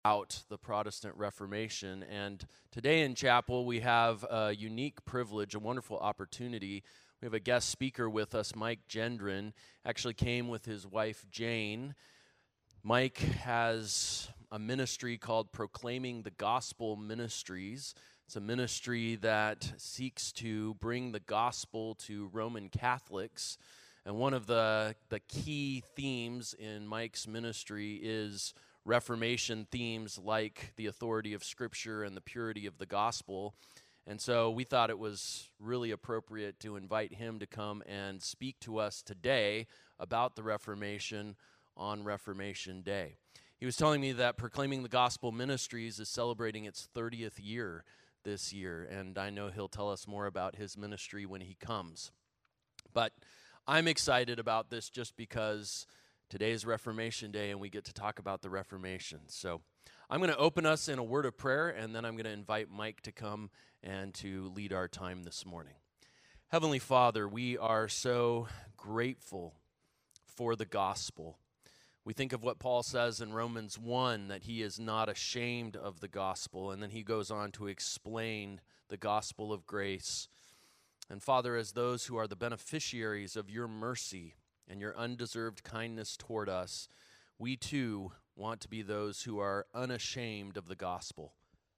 out the Protestant Reformation. And today in chapel, we have a unique privilege, a wonderful opportunity. We have a guest speaker with us, Mike Gendron, actually came with his wife, Jane. Mike has a ministry called Proclaiming the Gospel Ministries. It's a ministry that seeks to bring the gospel to Roman Catholics. And one of the key themes in Mike's ministry is Reformation themes like the authority of Scripture and the purity of the gospel. And so we thought it was really appropriate to invite him to come and speak to us today about the Reformation on Reformation Day. He was telling me that Proclaiming the Gospel Ministries is celebrating its 30th year this year, and I know he'll tell us more about his ministry when he comes. But I'm excited about this just because today is Reformation Day and we get to talk about the Reformation. So I'm going to open us in a word of prayer, and then I'm going to invite Mike to come and to lead our time this morning. Heavenly Father, we are so grateful for the gospel. We think of what Paul says in Romans 1, that he is not ashamed of the gospel, and then he goes on to explain the gospel of grace. And Father, as those who are the beneficiaries of your mercy and your undeserved kindness toward us, we too want to be those who are unashamed of the gospel.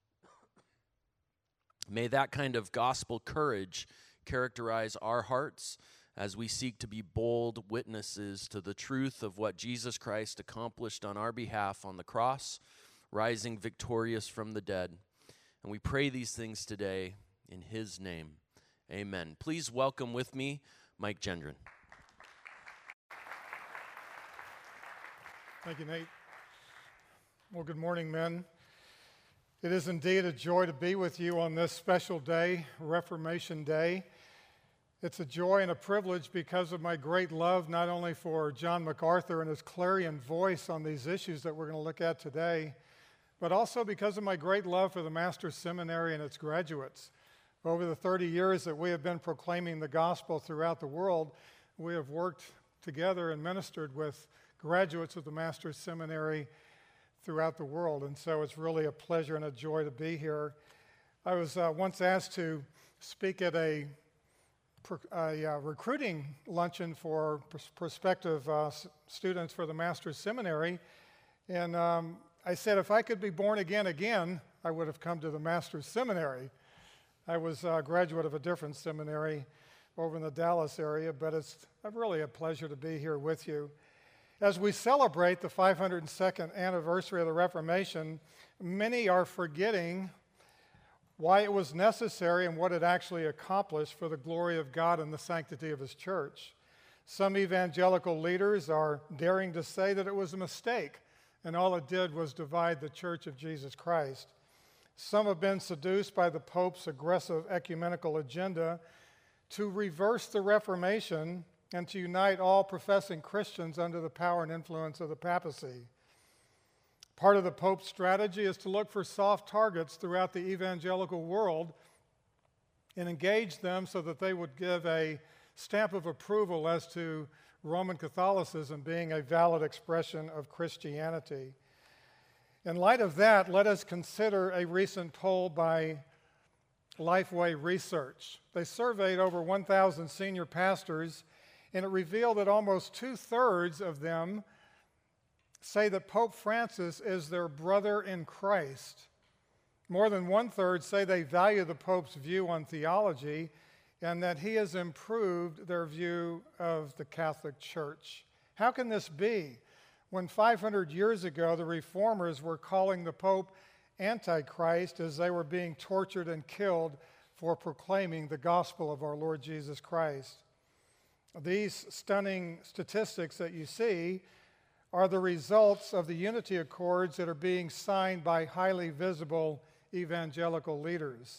May that kind of gospel courage characterize our hearts as we seek to be bold witnesses to the truth of what Jesus Christ accomplished on our behalf on the cross, rising victorious from the dead. And we pray these things today in his name. Amen. Please welcome with me Mike Gendron. Thank you, Nate. Well, good morning, men. It is indeed a joy to be with you on this special day, Reformation Day. It's a joy and a privilege because of my great love not only for John MacArthur and his clarion voice on these issues that we're going to look at today, but also because of my great love for the Master's Seminary and its graduates. Over the 30 years that we have been proclaiming the gospel throughout the world, we have worked together and ministered with graduates of the Master's Seminary throughout the world. And so it's really a pleasure and a joy to be here. I was once asked to speak at a recruiting luncheon for prospective students for the Master's Seminary. And I said if I could be born again, I would have come to the Master's Seminary. I was a graduate of a different seminary over in the Dallas area, but it's really a pleasure to be here with you. As we celebrate the 502nd anniversary of the Reformation, many are forgetting why it was necessary and what it actually accomplished for the glory of God and the sanctity of his church. Some evangelical leaders are daring to say that it was a mistake and all it did was divide the church of Jesus Christ. Some have been seduced by the Pope's aggressive ecumenical agenda to reverse the Reformation and to unite all professing Christians under the power and influence of the papacy. Part of the Pope's strategy is to look for soft targets throughout the evangelical world and engage them so that they would give a stamp of approval as to Roman Catholicism being a valid expression of Christianity. In light of that, let us consider a recent poll by Lifeway Research. They surveyed over 1,000 senior pastors, and it revealed that almost 2/3 of them say that Pope Francis is their brother in Christ. More than 1/3 say they value the Pope's view on theology and that he has improved their view of the Catholic Church. How can this be when 500 years ago the Reformers were calling the Pope Antichrist as they were being tortured and killed for proclaiming the gospel of our Lord Jesus Christ? These stunning statistics that you see are the results of the unity accords that are being signed by highly visible evangelical leaders.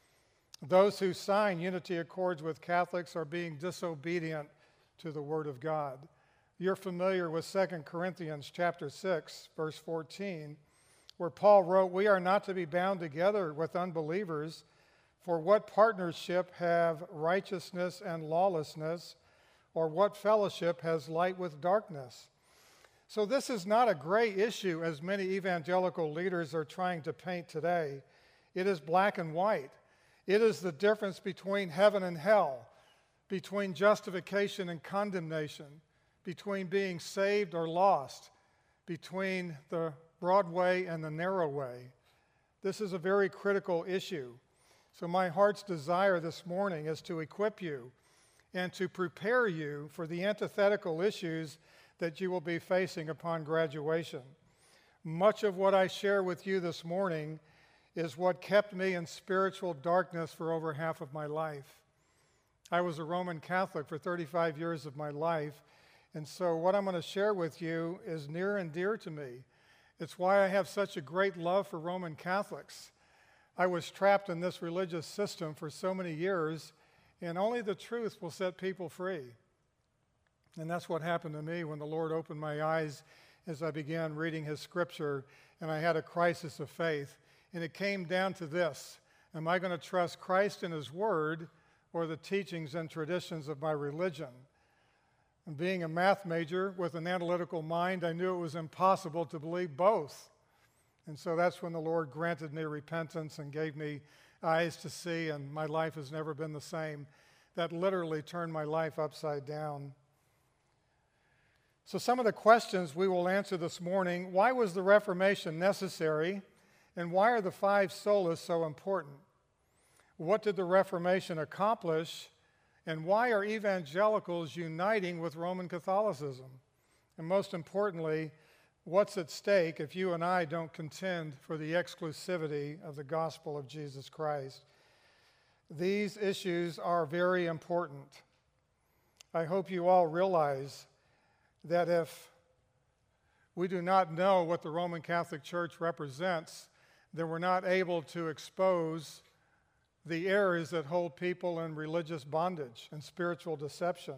Those who sign unity accords with Catholics are being disobedient to the Word of God. You're familiar with 2 Corinthians chapter 6, verse 14, where Paul wrote, "We are not to be bound together with unbelievers, for what partnership have righteousness and lawlessness, or what fellowship has light with darkness?" So this is not a gray issue as many evangelical leaders are trying to paint today. It is black and white. It is the difference between heaven and hell, between justification and condemnation, between being saved or lost, between the broad way and the narrow way. This is a very critical issue. So my heart's desire this morning is to equip you and to prepare you for the antithetical issues that you will be facing upon graduation. Much of what I share with you this morning is what kept me in spiritual darkness for over half of my life. I was a Roman Catholic for 35 years of my life, and so what I'm going to share with you is near and dear to me. It's why I have such a great love for Roman Catholics. I was trapped in this religious system for so many years, and only the truth will set people free. And that's what happened to me when the Lord opened my eyes as I began reading His Scripture, and I had a crisis of faith. And it came down to this: am I going to trust Christ and His Word or the teachings and traditions of my religion? And being a math major with an analytical mind, I knew it was impossible to believe both. And so that's when the Lord granted me repentance and gave me eyes to see, and my life has never been the same. That literally turned my life upside down. So some of the questions we will answer this morning: why was the Reformation necessary? And why are the five solas so important? What did the Reformation accomplish? And why are evangelicals uniting with Roman Catholicism? And most importantly, what's at stake if you and I don't contend for the exclusivity of the gospel of Jesus Christ? These issues are very important. I hope you all realize that if we do not know what the Roman Catholic Church represents, then we're not able to expose the errors that hold people in religious bondage and spiritual deception.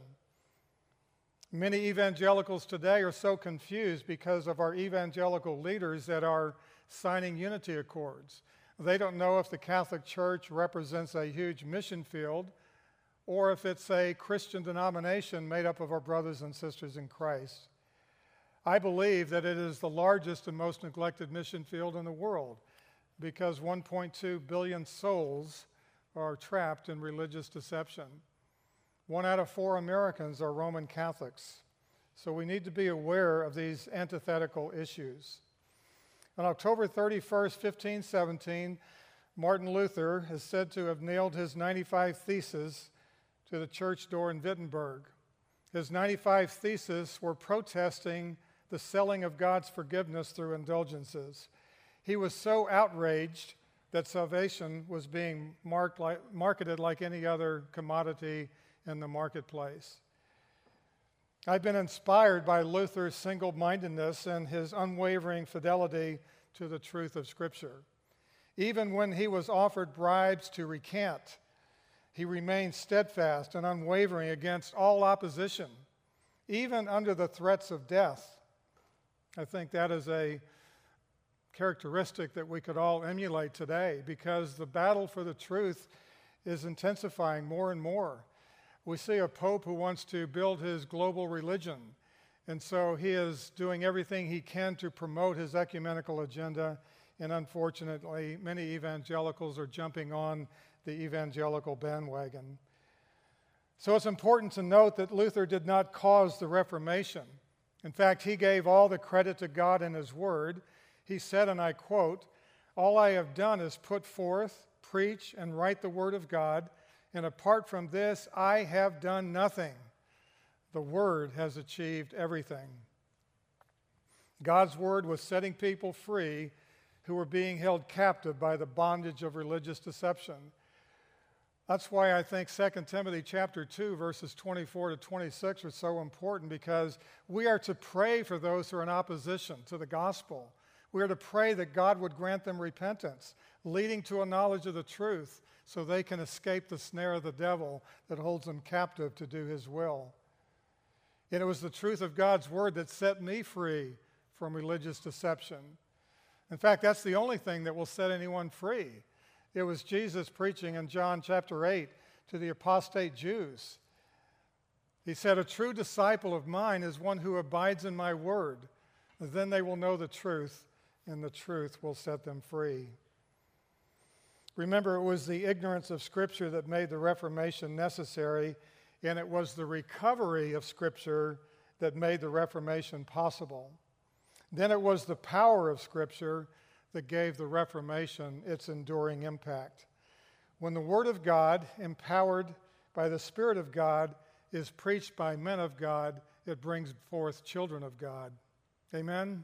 Many evangelicals today are so confused because of our evangelical leaders that are signing unity accords. They don't know if the Catholic Church represents a huge mission field or if it's a Christian denomination made up of our brothers and sisters in Christ. I believe that it is the largest and most neglected mission field in the world because 1.2 billion souls are trapped in religious deception. 1 out of 4 Americans are Roman Catholics. So we need to be aware of these antithetical issues. On October 31st, 1517, Martin Luther is said to have nailed his 95 Theses to the church door in Wittenberg. His 95 Theses were protesting the selling of God's forgiveness through indulgences. He was so outraged that salvation was being marketed like any other commodity in the marketplace. I've been inspired by Luther's single-mindedness and his unwavering fidelity to the truth of Scripture. Even when he was offered bribes to recant, he remained steadfast and unwavering against all opposition, even under the threats of death. I think that is a characteristic that we could all emulate today because the battle for the truth is intensifying more and more. We see a pope who wants to build his global religion, and so he is doing everything he can to promote his ecumenical agenda, and unfortunately, many evangelicals are jumping on the evangelical bandwagon. So it's important to note that Luther did not cause the Reformation. In fact, he gave all the credit to God and His Word. He said, and I quote, "All I have done is put forth, preach, and write the Word of God, and apart from this, I have done nothing. The Word has achieved everything." God's Word was setting people free who were being held captive by the bondage of religious deception. That's why I think 2 Timothy chapter 2, verses 24 to 26 are so important, because we are to pray for those who are in opposition to the gospel. We are to pray that God would grant them repentance, leading to a knowledge of the truth, so they can escape the snare of the devil that holds them captive to do his will. And it was the truth of God's word that set me free from religious deception. In fact, that's the only thing that will set anyone free. It was Jesus preaching in John chapter 8 to the apostate Jews. He said, "A true disciple of mine is one who abides in my word. Then they will know the truth, and the truth will set them free. Remember, it was the ignorance of Scripture that made the Reformation necessary, and it was the recovery of Scripture that made the Reformation possible. Then it was the power of Scripture that gave the Reformation its enduring impact. When the Word of God, empowered by the Spirit of God, is preached by men of God, it brings forth children of God. Amen?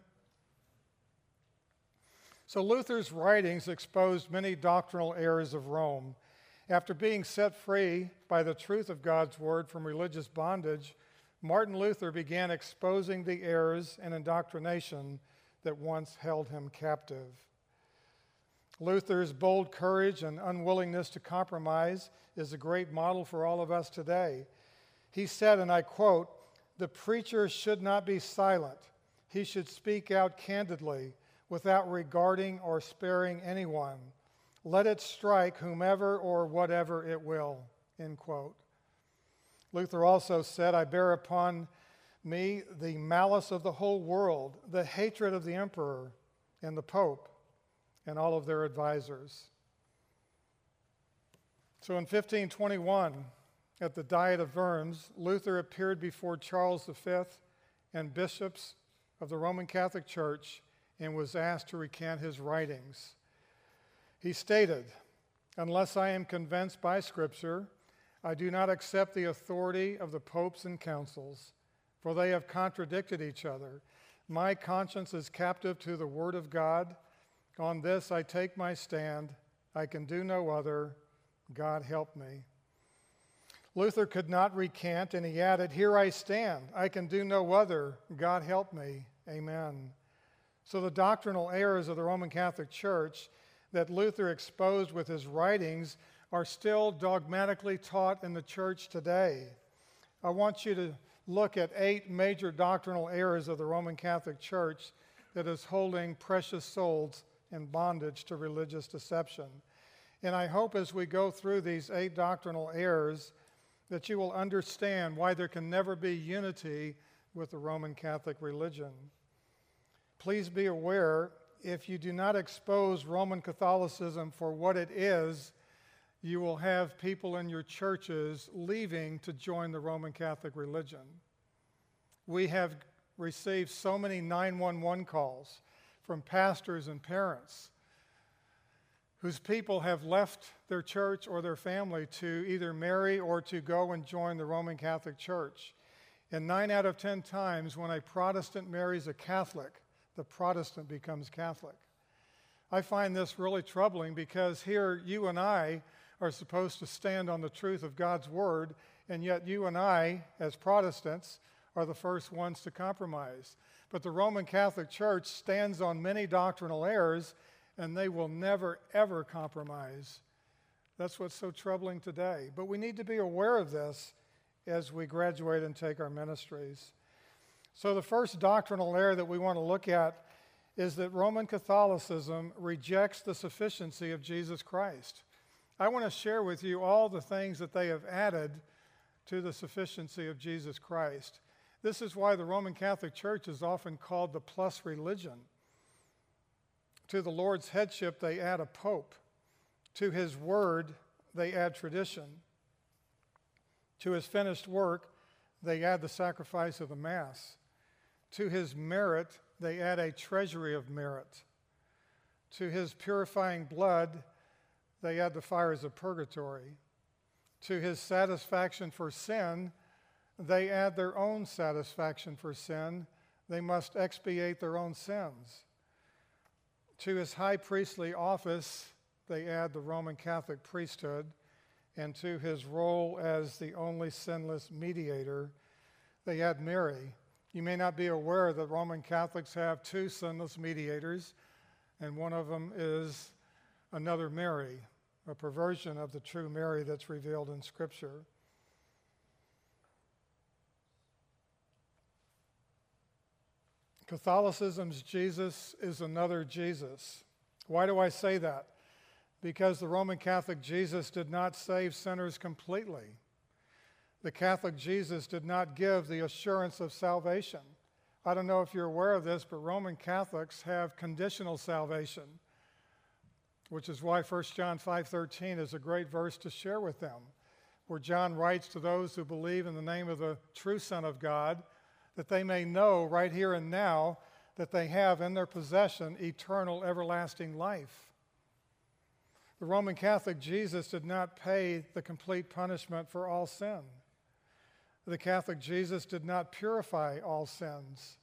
So Luther's writings exposed many doctrinal errors of Rome. After being set free by the truth of God's Word from religious bondage, Martin Luther began exposing the errors and indoctrination that once held him captive. Luther's bold courage and unwillingness to compromise is a great model for all of us today. He said, and I quote, "The preacher should not be silent. He should speak out candidly, without regarding or sparing anyone. Let it strike whomever or whatever it will," end quote. Luther also said, "I bear upon me the malice of the whole world, the hatred of the emperor and the pope and all of their advisors." So in 1521, at the Diet of Worms, Luther appeared before Charles V and bishops of the Roman Catholic Church and was asked to recant his writings. He stated, "Unless I am convinced by Scripture, I do not accept the authority of the popes and councils, for they have contradicted each other. My conscience is captive to the Word of God. On this I take my stand. I can do no other. God help me." Luther could not recant, and he added, "Here I stand. I can do no other. God help me. Amen." So the doctrinal errors of the Roman Catholic Church that Luther exposed with his writings are still dogmatically taught in the church today. I want you to look at 8 major doctrinal errors of the Roman Catholic Church that is holding precious souls in bondage to religious deception. And I hope as we go through these 8 doctrinal errors that you will understand why there can never be unity with the Roman Catholic religion. Please be aware, if you do not expose Roman Catholicism for what it is, you will have people in your churches leaving to join the Roman Catholic religion. We have received so many 911 calls from pastors and parents whose people have left their church or their family to either marry or to go and join the Roman Catholic Church. And 9 out of 10 times when a Protestant marries a Catholic, the Protestant becomes Catholic. I find this really troubling because here you and I are supposed to stand on the truth of God's Word, and yet you and I, as Protestants, are the first ones to compromise. But the Roman Catholic Church stands on many doctrinal errors, and they will never, ever compromise. That's what's so troubling today. But we need to be aware of this as we graduate and take our ministries. So the first doctrinal error that we want to look at is that Roman Catholicism rejects the sufficiency of Jesus Christ. I want to share with you all the things that they have added to the sufficiency of Jesus Christ. This is why the Roman Catholic Church is often called the plus religion. To the Lord's headship, they add a pope. To his word, they add tradition. To his finished work, they add the sacrifice of the Mass. To his merit, they add a treasury of merit. To his purifying blood, they add the fires of purgatory. To his satisfaction for sin, they add their own satisfaction for sin. They must expiate their own sins. To his high priestly office, they add the Roman Catholic priesthood. And to his role as the only sinless mediator, they add Mary. You may not be aware that Roman Catholics have 2 sinless mediators, and one of them is another Mary, a perversion of the true Mary that's revealed in Scripture. Catholicism's Jesus is another Jesus. Why do I say that? Because the Roman Catholic Jesus did not save sinners completely. The Catholic Jesus did not give the assurance of salvation. I don't know if you're aware of this, but Roman Catholics have conditional salvation, which is why 1 John 5:13 is a great verse to share with them, where John writes to those who believe in the name of the true Son of God, that they may know right here and now that they have in their possession eternal, everlasting life. The Roman Catholic Jesus did not pay the complete punishment for all sin. The Catholic Jesus did not purify all sins.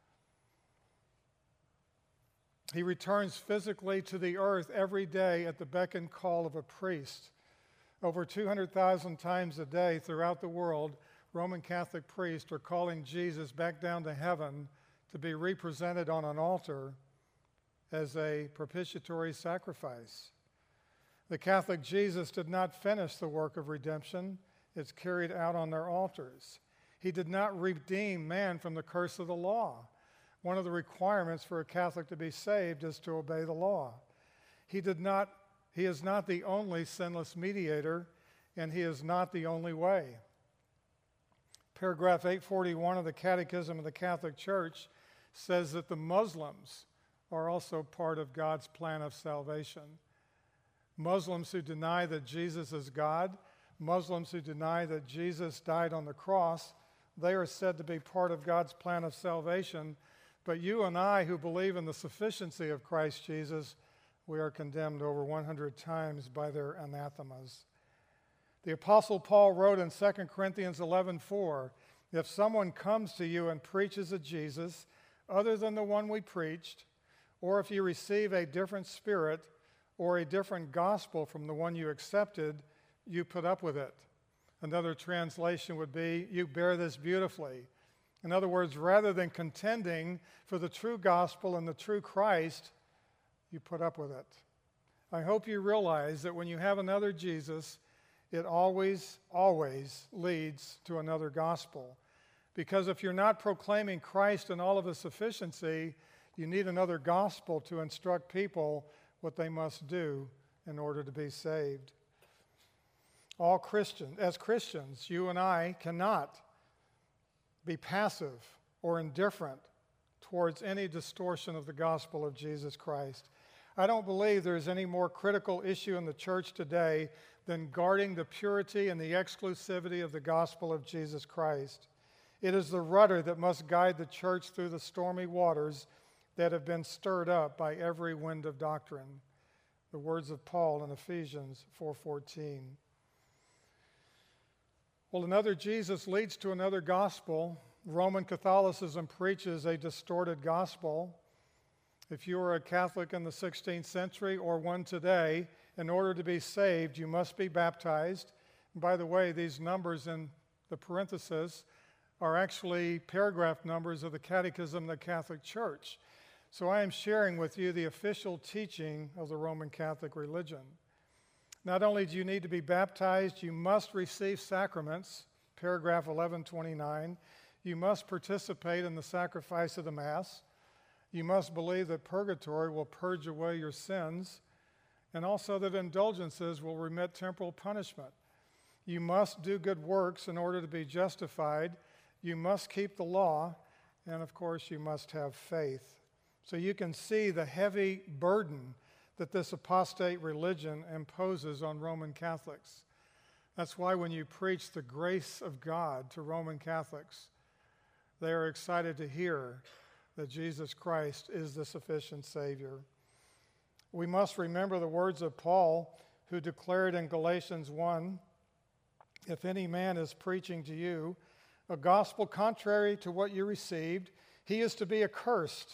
He returns physically to the earth every day at the beck and call of a priest. Over 200,000 times a day throughout the world, Roman Catholic priests are calling Jesus back down to heaven to be represented on an altar as a propitiatory sacrifice. The Catholic Jesus did not finish the work of redemption. It's carried out on their altars. He did not redeem man from the curse of the law. One of the requirements for a Catholic to be saved is to obey the law. He is not the only sinless mediator, and he is not the only way. Paragraph 841 of the Catechism of the Catholic Church says that the Muslims are also part of God's plan of salvation. Muslims who deny that Jesus is God, Muslims who deny that Jesus died on the cross, they are said to be part of God's plan of salvation. But you and I who believe in the sufficiency of Christ Jesus, we are condemned over 100 times by their anathemas. The Apostle Paul wrote in 2 Corinthians 11:4, if someone comes to you and preaches a Jesus other than the one we preached, or if you receive a different spirit or a different gospel from the one you accepted, you put up with it. Another translation would be, you bear this beautifully. In other words, rather than contending for the true gospel and the true Christ, you put up with it. I hope you realize that when you have another Jesus, it always, always leads to another gospel. Because if you're not proclaiming Christ in all of his sufficiency, you need another gospel to instruct people what they must do in order to be saved. As Christians, you and I cannot be passive or indifferent towards any distortion of the gospel of Jesus Christ. I don't believe there's any more critical issue in the church today than guarding the purity and the exclusivity of the gospel of Jesus Christ. It is the rudder that must guide the church through the stormy waters that have been stirred up by every wind of doctrine. The words of Paul in Ephesians 4:14. Well, another Jesus leads to another gospel. Roman Catholicism preaches a distorted gospel. If you are a Catholic in the 16th century or one today, in order to be saved, you must be baptized. And by the way, these numbers in the parentheses are actually paragraph numbers of the Catechism of the Catholic Church. So I am sharing with you the official teaching of the Roman Catholic religion. Not only do you need to be baptized, you must receive sacraments, paragraph 1129. You must participate in the sacrifice of the Mass. You must believe that purgatory will purge away your sins, and also that indulgences will remit temporal punishment. You must do good works in order to be justified. You must keep the law, and of course, you must have faith. So you can see the heavy burden that this apostate religion imposes on Roman Catholics. That's why when you preach the grace of God to Roman Catholics, they are excited to hear that Jesus Christ is the sufficient Savior. We must remember the words of Paul, who declared in Galatians 1, if any man is preaching to you a gospel contrary to what you received, he is to be accursed.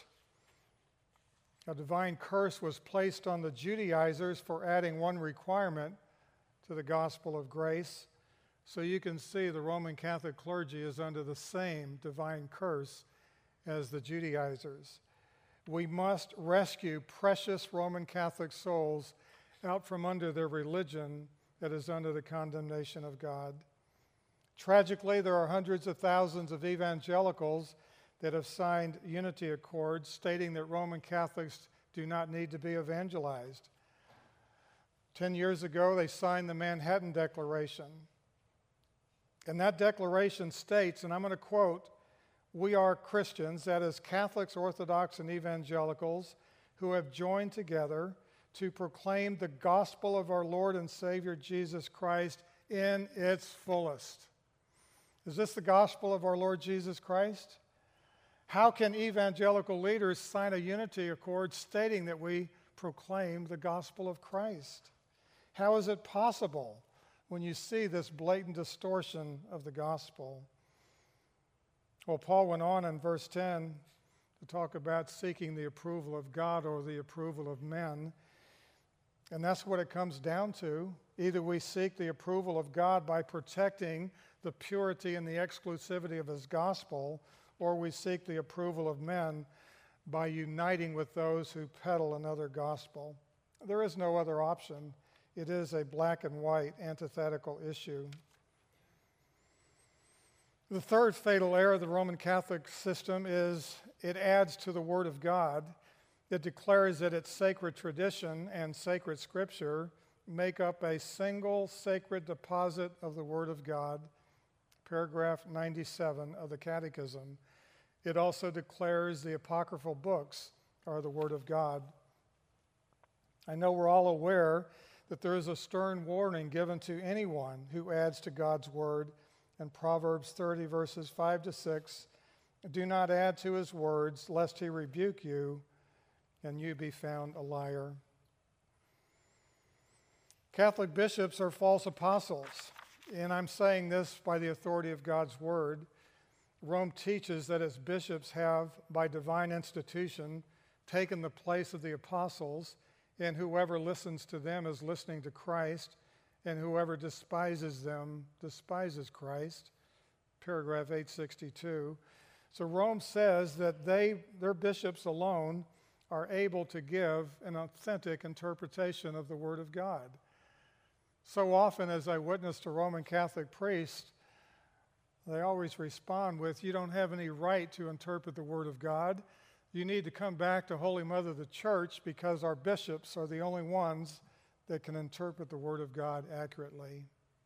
A divine curse was placed on the Judaizers for adding one requirement to the gospel of grace. So you can see the Roman Catholic clergy is under the same divine curse as the Judaizers. We must rescue precious Roman Catholic souls out from under their religion that is under the condemnation of God. Tragically, there are hundreds of thousands of evangelicals that have signed unity accords stating that Roman Catholics do not need to be evangelized. 10 years ago, they signed the Manhattan Declaration. And that declaration states, and I'm going to quote, we are Christians, that is, Catholics, Orthodox, and Evangelicals, who have joined together to proclaim the gospel of our Lord and Savior Jesus Christ in its fullest. Is this the gospel of our Lord Jesus Christ? How can evangelical leaders sign a unity accord stating that we proclaim the gospel of Christ? How is it possible when you see this blatant distortion of the gospel? Well, Paul went on in verse 10 to talk about seeking the approval of God or the approval of men. And that's what it comes down to. Either we seek the approval of God by protecting the purity and the exclusivity of his gospel, or we seek the approval of men by uniting with those who peddle another gospel. There is no other option. It is a black and white antithetical issue. The third fatal error of the Roman Catholic system is it adds to the Word of God. It declares that its sacred tradition and sacred scripture make up a single sacred deposit of the Word of God, paragraph 97 of the Catechism. It also declares the apocryphal books are the Word of God. I know we're all aware that there is a stern warning given to anyone who adds to God's Word in Proverbs 30, verses 5 to 6. Do not add to his words, lest he rebuke you, and you be found a liar. Catholic bishops are false apostles, and I'm saying this by the authority of God's Word. Rome teaches that its bishops have, by divine institution, taken the place of the apostles, and whoever listens to them is listening to Christ, and whoever despises them despises Christ. Paragraph 862. So Rome says that their bishops alone are able to give an authentic interpretation of the Word of God. So often as I witness to Roman Catholic priests, they always respond with, you don't have any right to interpret the Word of God. You need to come back to Holy Mother the Church because our bishops are the only ones that can interpret the Word of God accurately.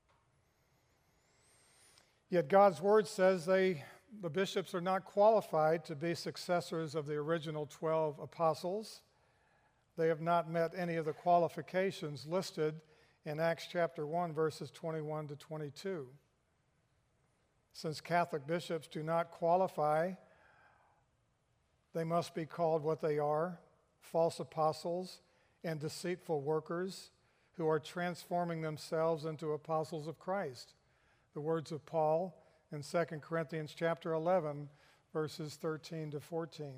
Yet God's Word says the bishops are not qualified to be successors of the original 12 apostles. They have not met any of the qualifications listed in Acts chapter 1, verses 21 to 22. Since Catholic bishops do not qualify, they must be called what they are, false apostles and deceitful workers who are transforming themselves into apostles of Christ. The words of Paul in 2 Corinthians chapter 11, verses 13 to 14.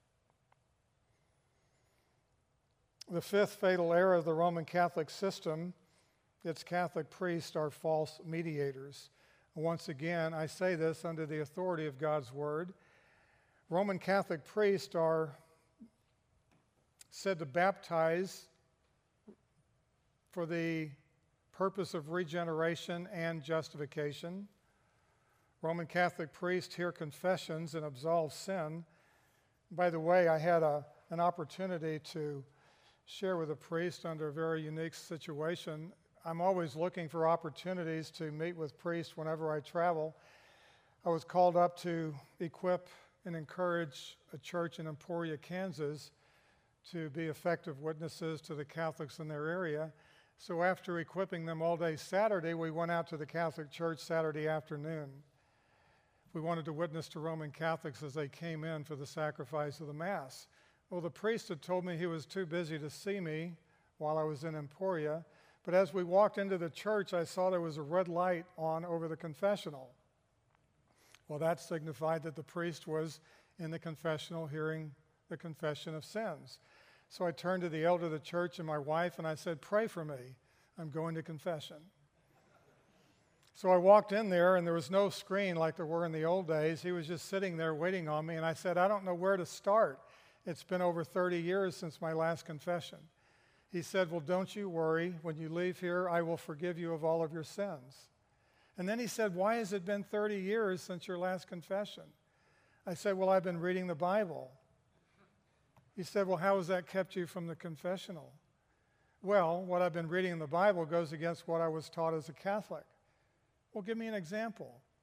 The fifth fatal error of the Roman Catholic system, its Catholic priests are false mediators. Once again, I say this under the authority of God's Word. Roman Catholic priests are said to baptize for the purpose of regeneration and justification. Roman Catholic priests hear confessions and absolve sin. By the way, I had an opportunity to share with a priest under a very unique situation. I'm always looking for opportunities to meet with priests whenever I travel. I was called up to equip and encourage a church in Emporia, Kansas, to be effective witnesses to the Catholics in their area. So after equipping them all day Saturday, we went out to the Catholic Church Saturday afternoon. We wanted to witness to Roman Catholics as they came in for the sacrifice of the Mass. Well, the priest had told me he was too busy to see me while I was in Emporia, but as we walked into the church, I saw there was a red light on over the confessional. Well, that signified that the priest was in the confessional hearing the confession of sins. So I turned to the elder of the church and my wife and I said, "Pray for me. I'm going to confession." So I walked in there and there was no screen like there were in the old days. He was just sitting there waiting on me and I said, "I don't know where to start. It's been over 30 years since my last confession." He said, "Well, don't you worry. When you leave here, I will forgive you of all of your sins." And then he said, "Why has it been 30 years since your last confession?" I said, "Well, I've been reading the Bible." He said, "Well, how has that kept you from the confessional?" "Well, what I've been reading in the Bible goes against what I was taught as a Catholic." "Well, give me an example."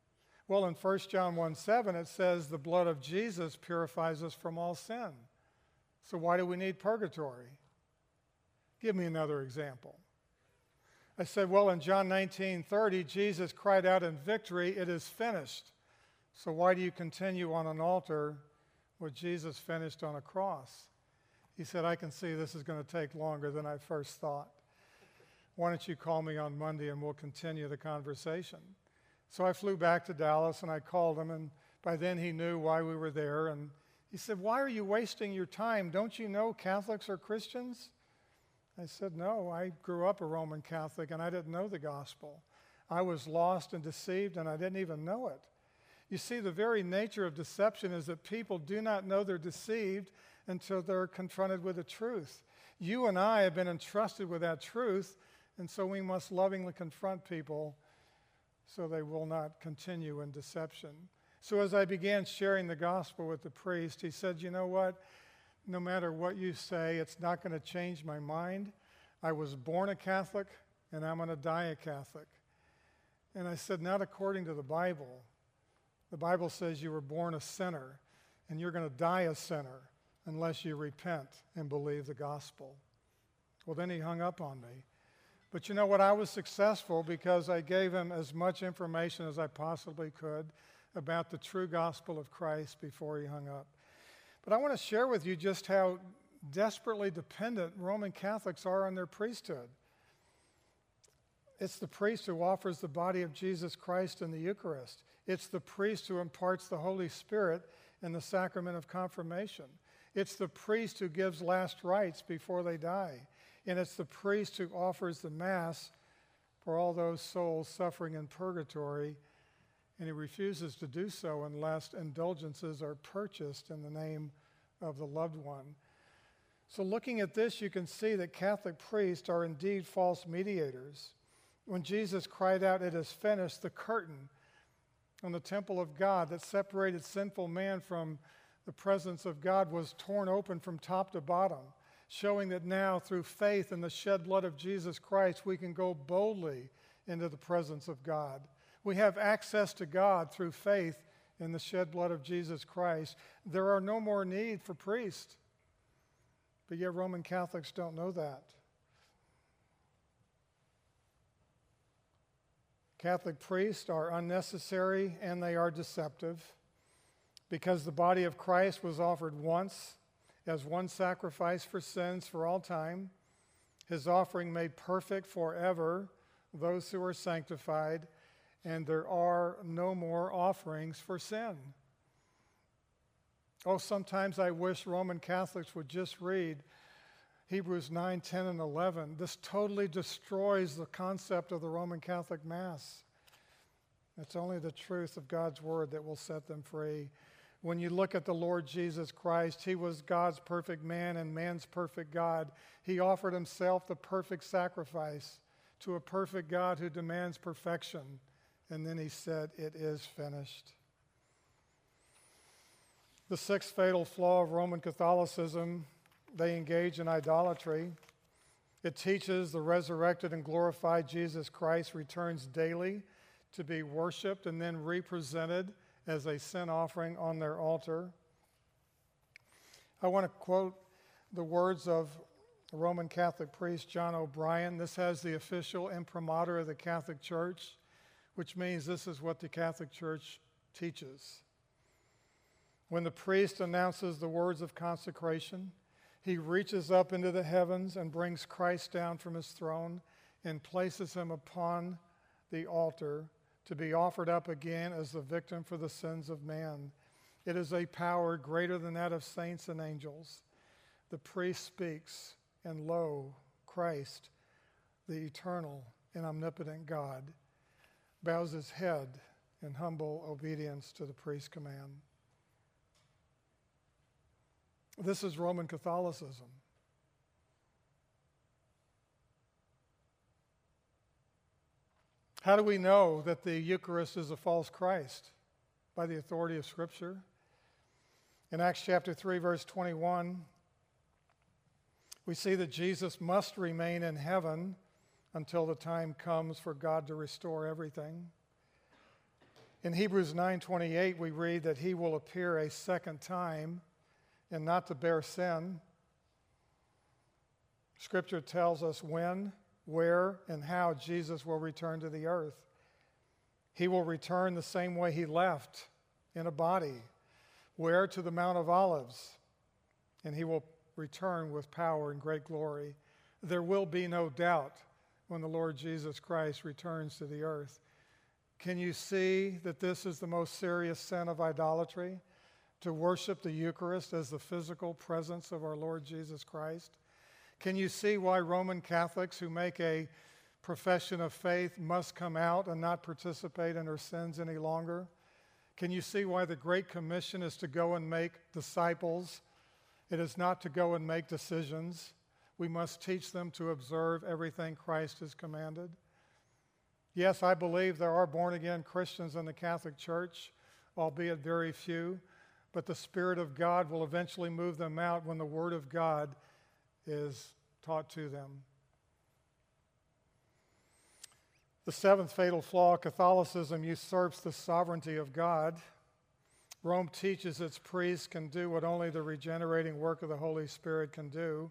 Well, in 1 John 1:7, it says the blood of Jesus purifies us from all sin. So why do we need purgatory? Give me another example. I said, well, in John 19:30, Jesus cried out in victory, "It is finished." So why do you continue on an altar what Jesus finished on a cross? He said, I can see this is going to take longer than I first thought. Why don't you call me on Monday and we'll continue the conversation? So I flew back to Dallas and I called him, and by then he knew why we were there. And he said, why are you wasting your time? Don't you know Catholics are Christians? I said, no, I grew up a Roman Catholic and I didn't know the gospel. I was lost and deceived and I didn't even know it. You see, the very nature of deception is that people do not know they're deceived until they're confronted with the truth. You and I have been entrusted with that truth, and so we must lovingly confront people so they will not continue in deception. So as I began sharing the gospel with the priest, he said, you know what? No matter what you say, it's not going to change my mind. I was born a Catholic, and I'm going to die a Catholic. And I said, not according to the Bible. The Bible says you were born a sinner, and you're going to die a sinner unless you repent and believe the gospel. Well, then he hung up on me. But you know what? I was successful because I gave him as much information as I possibly could about the true gospel of Christ before he hung up. But I want to share with you just how desperately dependent Roman Catholics are on their priesthood. It's the priest who offers the body of Jesus Christ in the Eucharist. It's the priest who imparts the Holy Spirit in the sacrament of confirmation. It's the priest who gives last rites before they die. And it's the priest who offers the Mass for all those souls suffering in purgatory, and he refuses to do so unless indulgences are purchased in the name of the loved one. So looking at this, you can see that Catholic priests are indeed false mediators. When Jesus cried out, "It is finished," the curtain on the temple of God that separated sinful man from the presence of God was torn open from top to bottom, showing that now through faith in the shed blood of Jesus Christ, we can go boldly into the presence of God. We have access to God through faith in the shed blood of Jesus Christ. There are no more need for priests. But yet Roman Catholics don't know that. Catholic priests are unnecessary and they are deceptive because the body of Christ was offered once as one sacrifice for sins for all time. His offering made perfect forever those who are sanctified, and there are no more offerings for sin. Oh, sometimes I wish Roman Catholics would just read Hebrews 9, 10, and 11. This totally destroys the concept of the Roman Catholic Mass. It's only the truth of God's Word that will set them free. When you look at the Lord Jesus Christ, he was God's perfect man and man's perfect God. He offered himself the perfect sacrifice to a perfect God who demands perfection. And then he said, "It is finished." The sixth fatal flaw of Roman Catholicism, they engage in idolatry. It teaches the resurrected and glorified Jesus Christ returns daily to be worshiped and then represented as a sin offering on their altar. I want to quote the words of Roman Catholic priest John O'Brien. This has the official imprimatur of the Catholic Church, which means this is what the Catholic Church teaches. When the priest announces the words of consecration, he reaches up into the heavens and brings Christ down from his throne and places him upon the altar to be offered up again as the victim for the sins of man. It is a power greater than that of saints and angels. The priest speaks, and lo, Christ, the eternal and omnipotent God, bows his head in humble obedience to the priest's command. This is Roman Catholicism. How do we know that the Eucharist is a false Christ? By the authority of Scripture. In Acts chapter 3, verse 21, we see that Jesus must remain in heaven until the time comes for God to restore everything. In Hebrews 9:28, we read that he will appear a second time and not to bear sin. Scripture tells us when, where, and how Jesus will return to the earth. He will return the same way he left, in a body. Where? To the Mount of Olives. And he will return with power and great glory. There will be no doubt when the Lord Jesus Christ returns to the earth. Can you see that this is the most serious sin of idolatry? To worship the Eucharist as the physical presence of our Lord Jesus Christ? Can you see why Roman Catholics who make a profession of faith must come out and not participate in their sins any longer? Can you see why the Great Commission is to go and make disciples? It is not to go and make decisions. We must teach them to observe everything Christ has commanded. Yes, I believe there are born-again Christians in the Catholic Church, albeit very few, but the Spirit of God will eventually move them out when the Word of God is taught to them. The seventh fatal flaw: Catholicism usurps the sovereignty of God. Rome teaches its priests can do what only the regenerating work of the Holy Spirit can do.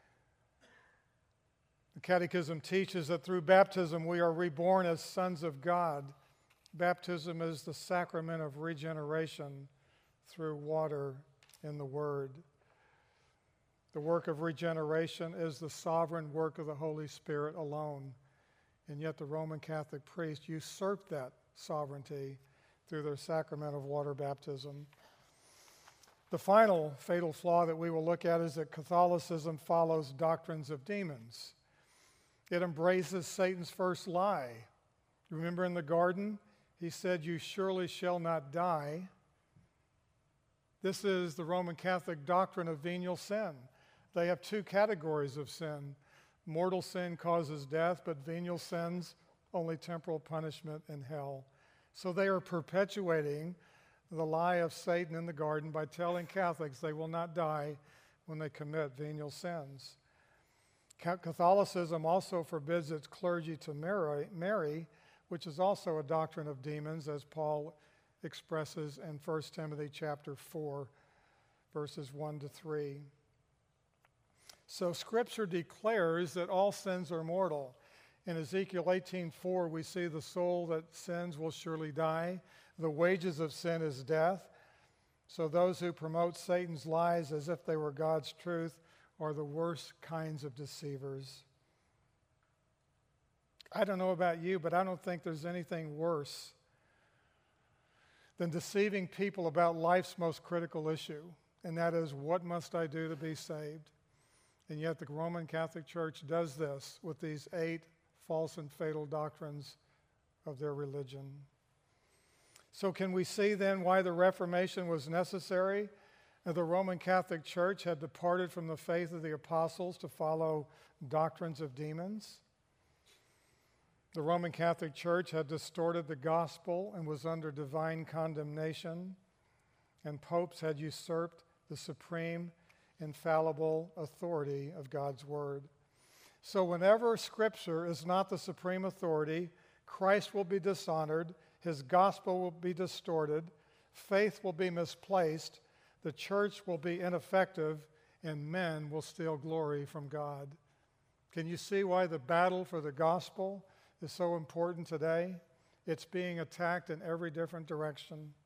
The Catechism teaches that through baptism we are reborn as sons of God. Baptism is the sacrament of regeneration through water in the Word. The work of regeneration is the sovereign work of the Holy Spirit alone. And yet the Roman Catholic priests usurp that sovereignty through their sacrament of water baptism. The final fatal flaw that we will look at is that Catholicism follows doctrines of demons. It embraces Satan's first lie. Remember in the garden, he said, "You surely shall not die." This is the Roman Catholic doctrine of venial sin. They have two categories of sin. Mortal sin causes death, but venial sins only temporal punishment in hell. So they are perpetuating the lie of Satan in the garden by telling Catholics they will not die when they commit venial sins. Catholicism also forbids its clergy to marry, which is also a doctrine of demons, as Paul expresses in 1 Timothy chapter 4, verses 1 to 3. So Scripture declares that all sins are mortal. In Ezekiel 18:4, we see the soul that sins will surely die. The wages of sin is death. So those who promote Satan's lies as if they were God's truth are the worst kinds of deceivers. I don't know about you, but I don't think there's anything worse than deceiving people about life's most critical issue, and that is, what must I do to be saved? And yet the Roman Catholic Church does this with these 8 false and fatal doctrines of their religion. So can we see then why the Reformation was necessary? The Roman Catholic Church had departed from the faith of the apostles to follow doctrines of demons. The Roman Catholic Church had distorted the gospel and was under divine condemnation, and popes had usurped the supreme, infallible authority of God's Word. So whenever Scripture is not the supreme authority, Christ will be dishonored, his gospel will be distorted, faith will be misplaced, the church will be ineffective, and men will steal glory from God. Can you see why the battle for the gospel is so important today? It's being attacked in every different direction.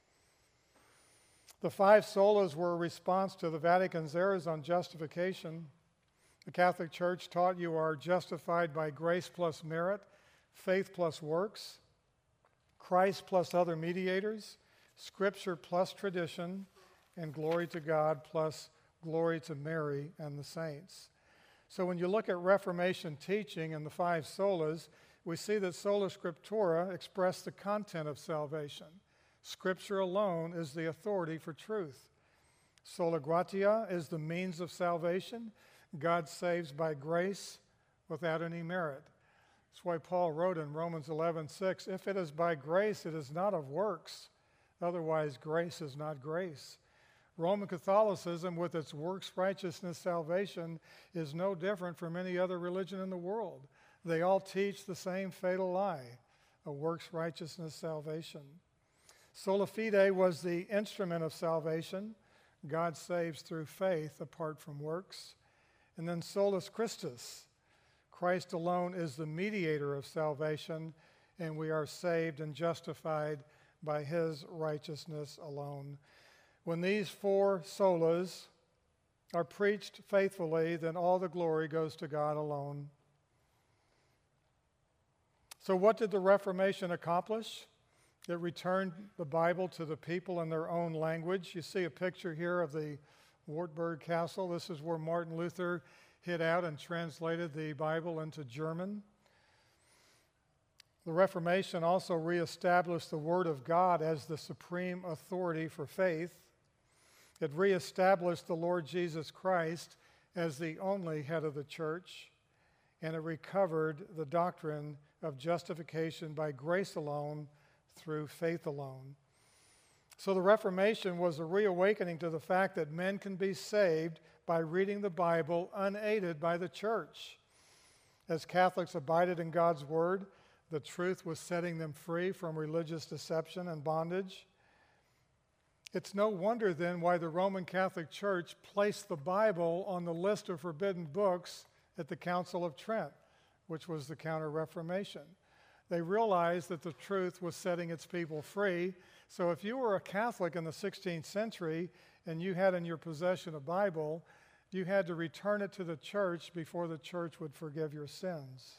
The 5 solas were a response to the Vatican's errors on justification. The Catholic Church taught you are justified by grace plus merit, faith plus works, Christ plus other mediators, Scripture plus tradition, and glory to God plus glory to Mary and the saints. So when you look at Reformation teaching in the 5 solas, we see that sola scriptura express the content of salvation. Scripture alone is the authority for truth. Sola gratia is the means of salvation. God saves by grace without any merit. That's why Paul wrote in Romans 11:6, "If it is by grace, it is not of works. Otherwise, grace is not grace." Roman Catholicism, with its works righteousness salvation, is no different from any other religion in the world. They all teach the same fatal lie, a works righteousness salvation. Sola fide was the instrument of salvation. God saves through faith apart from works. And then solus Christus. Christ alone is the mediator of salvation, and we are saved and justified by his righteousness alone. When these four solas are preached faithfully, then all the glory goes to God alone. So what did the Reformation accomplish? It returned the Bible to the people in their own language. You see a picture here of the Wartburg Castle. This is where Martin Luther hid out and translated the Bible into German. The Reformation also reestablished the Word of God as the supreme authority for faith. It reestablished the Lord Jesus Christ as the only head of the church, and it recovered the doctrine of justification by grace alone, through faith alone. So the Reformation was a reawakening to the fact that men can be saved by reading the Bible unaided by the church. As Catholics abided in God's Word, the truth was setting them free from religious deception and bondage. It's no wonder then why the Roman Catholic Church placed the Bible on the list of forbidden books at the Council of Trent, which was the Counter-Reformation. They realized that the truth was setting its people free. So if you were a Catholic in the 16th century and you had in your possession a Bible, you had to return it to the church before the church would forgive your sins.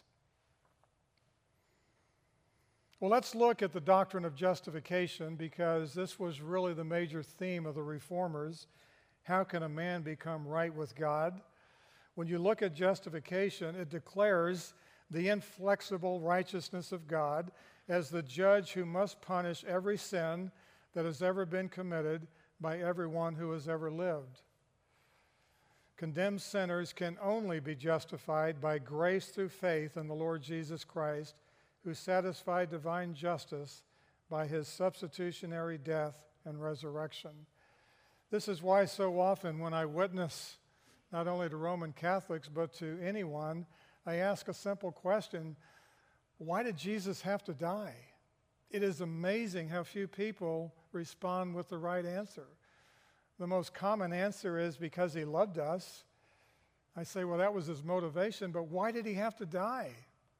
Well, let's look at the doctrine of justification, because this was really the major theme of the Reformers. How can a man become right with God? When you look at justification, it declares the inflexible righteousness of God as the judge who must punish every sin that has ever been committed by everyone who has ever lived. Condemned sinners can only be justified by grace through faith in the Lord Jesus Christ, who satisfied divine justice by his substitutionary death and resurrection. This is why so often when I witness not only to Roman Catholics but to anyone, I ask a simple question: why did Jesus have to die? It is amazing how few people respond with the right answer. The most common answer is because he loved us. I say, well, that was his motivation, but why did he have to die?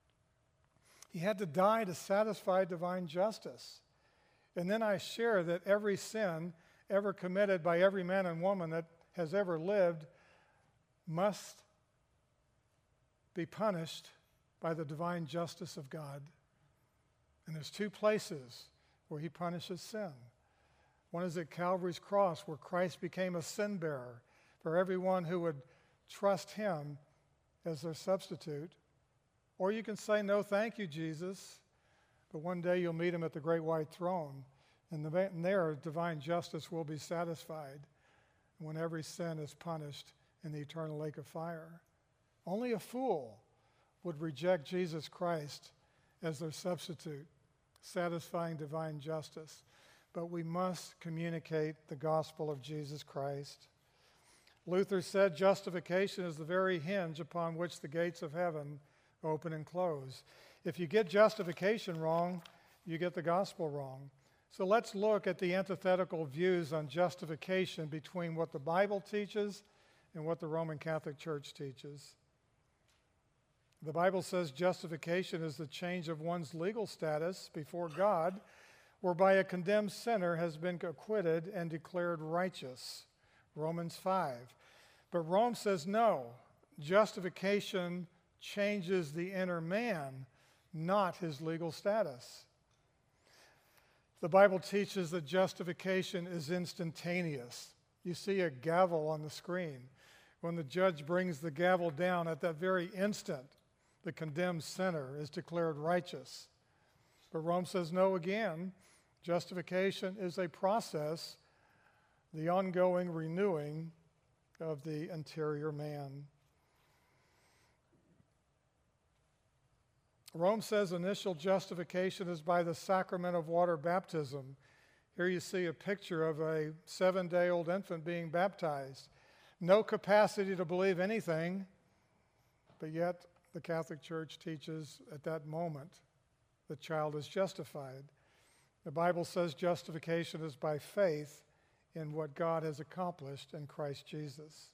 He had to die to satisfy divine justice. And then I share that every sin ever committed by every man and woman that has ever lived must be punished by the divine justice of God. And there's two places where he punishes sin. One is at Calvary's cross, where Christ became a sin bearer for everyone who would trust him as their substitute. Or you can say, no, thank you, Jesus. But one day you'll meet him at the great white throne, and there divine justice will be satisfied when every sin is punished in the eternal lake of fire. Only a fool would reject Jesus Christ as their substitute, satisfying divine justice. But we must communicate the gospel of Jesus Christ. Luther said justification is the very hinge upon which the gates of heaven open and close. If you get justification wrong, you get the gospel wrong. So let's look at the antithetical views on justification between what the Bible teaches and what the Roman Catholic Church teaches. The Bible says justification is the change of one's legal status before God, whereby a condemned sinner has been acquitted and declared righteous. Romans 5. But Rome says no. Justification changes the inner man, not his legal status. The Bible teaches that justification is instantaneous. You see a gavel on the screen. When the judge brings the gavel down, at that very instant, the condemned sinner is declared righteous. But Rome says no again. Justification is a process, the ongoing renewing of the interior man. Rome says initial justification is by the sacrament of water baptism. Here you see a picture of a 7-day-old infant being baptized. No capacity to believe anything, but yet the Catholic Church teaches at that moment the child is justified. The Bible says justification is by faith in what God has accomplished in Christ Jesus.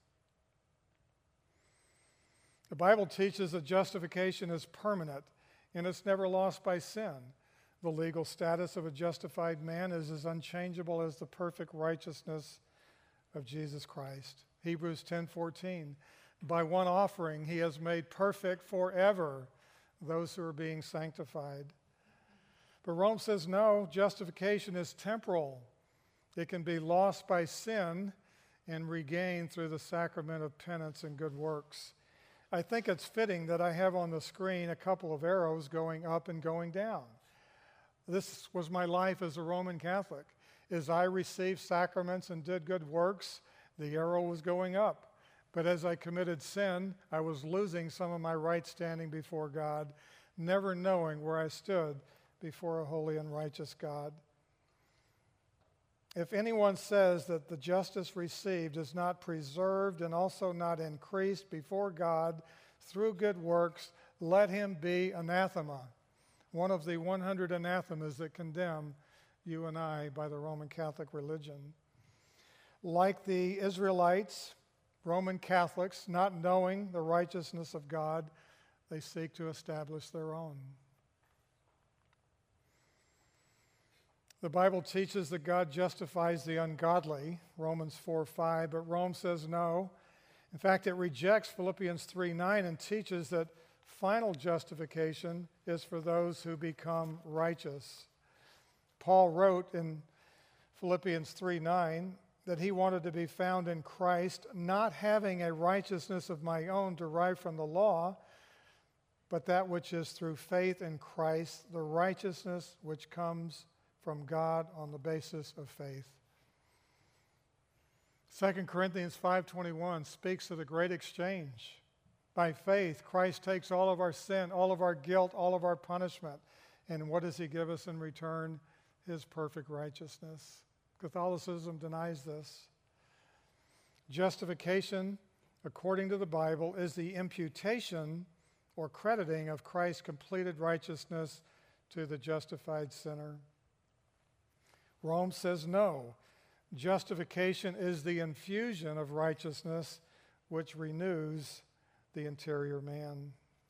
The Bible teaches that justification is permanent and it's never lost by sin. The legal status of a justified man is as unchangeable as the perfect righteousness of Jesus Christ. Hebrews 10:14, by one offering he has made perfect forever those who are being sanctified. But Rome says no, justification is temporal. It can be lost by sin and regained through the sacrament of penance and good works. I think it's fitting that I have on the screen a couple of arrows going up and going down. This was my life as a Roman Catholic. As I received sacraments and did good works, the arrow was going up. But as I committed sin, I was losing some of my right standing before God, never knowing where I stood before a holy and righteous God. If anyone says that the justice received is not preserved and also not increased before God through good works, let him be anathema, one of the 100 anathemas that condemn you and I by the Roman Catholic religion. Like the Israelites, Roman Catholics, not knowing the righteousness of God, they seek to establish their own. The Bible teaches that God justifies the ungodly, Romans 4:5, but Rome says no. In fact, it rejects Philippians 3:9 and teaches that final justification is for those who become righteous. Paul wrote in Philippians 3:9 that he wanted to be found in Christ, not having a righteousness of my own derived from the law, but that which is through faith in Christ, the righteousness which comes from God on the basis of faith. 2 Corinthians 5:21 speaks of the great exchange. By faith, Christ takes all of our sin, all of our guilt, all of our punishment. And what does he give us in return? His perfect righteousness. Catholicism denies this. Justification, according to the Bible, is the imputation or crediting of Christ's completed righteousness to the justified sinner. Rome says no. Justification is the infusion of righteousness which renews the interior man.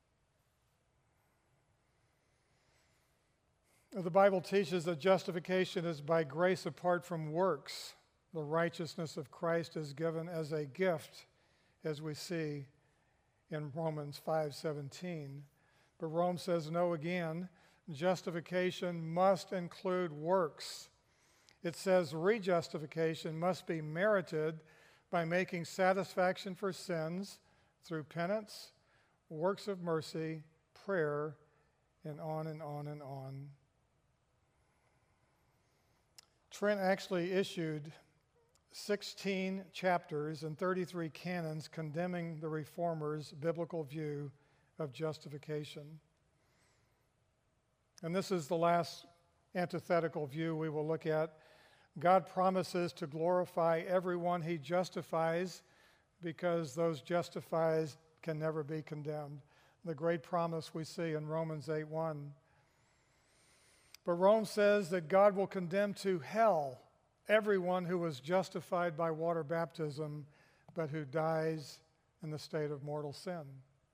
The Bible teaches that justification is by grace apart from works. The righteousness of Christ is given as a gift, as we see in Romans 5:17. But Rome says no again. Justification must include works. It says rejustification must be merited by making satisfaction for sins through penance, works of mercy, prayer, and on and on and on. Trent actually issued 16 chapters and 33 canons condemning the Reformers' biblical view of justification. And this is the last antithetical view we will look at. God promises to glorify everyone he justifies because those justified can never be condemned. The great promise we see in Romans 8:1. But Rome says that God will condemn to hell everyone who was justified by water baptism but who dies in the state of mortal sin.